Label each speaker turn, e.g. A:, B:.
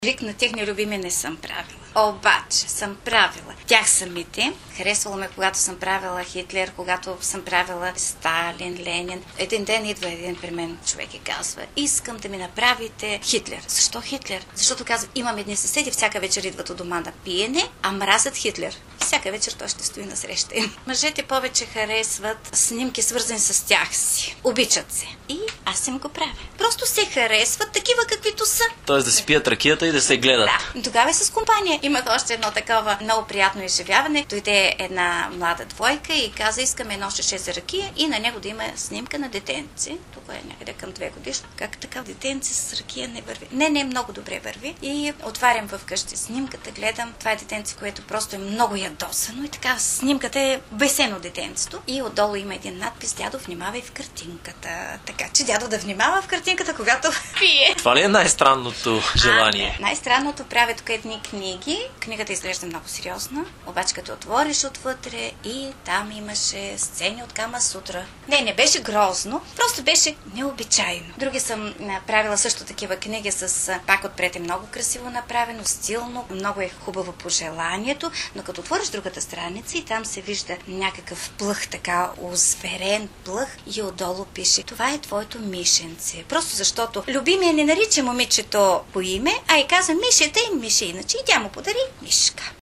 A: Лик на техни любими не съм правила. Обаче съм правила тях самите. Харесвало ме, когато съм правила Хитлер, когато съм правила Сталин, Ленин. Един ден идва един при мен човек и казва: искам да ми направите Хитлер. Защо Хитлер? Защото казва: имам едни съседи, всяка вечер идват у дома на пиене, а мразят Хитлер. И всяка вечер той ще стои насреща им. Мъжете повече харесват снимки, свързани с тях си. Обичат се. И аз им го правя. Просто се харесват такива, каквито са.
B: Тоест да си пият ракията и да се гледат.
A: Да. Тогава и с компания. Имах още едно такова много приятно изживяване. Дойде една млада двойка и каза: искаме едно шише за ракия и на него да има снимка на детенци. Това е някъде към 2 годишно. Как така детенци с ракия не върви? Не, много добре върви. И отварям вкъщи снимката, гледам. Това е детенце, което просто е много ядосано и така снимката е бесено детенцето. И отдолу има един надпис: дядо, внимавай в картинката. Така че дядо да внимава в картинката, когато пие.
B: Това ли е най-странното желание?
A: Най-странното, правя тук едни книги. Книгата изглежда много сериозна, обаче като отвориш отвътре и там имаше сцени от Кама Сутра. Не беше грозно, просто беше необичайно. Други съм правила също такива книги с пак отпред е много красиво направено, стилно, много е хубаво пожеланието, но като отвориш другата страница и там се вижда някакъв плъх, така озверен плъх и отдолу пише: това е твоето мишенце. Просто защото любимия не нарича момичето по име, а и казва Мишета и Мише, иначе и тя му подари мишка.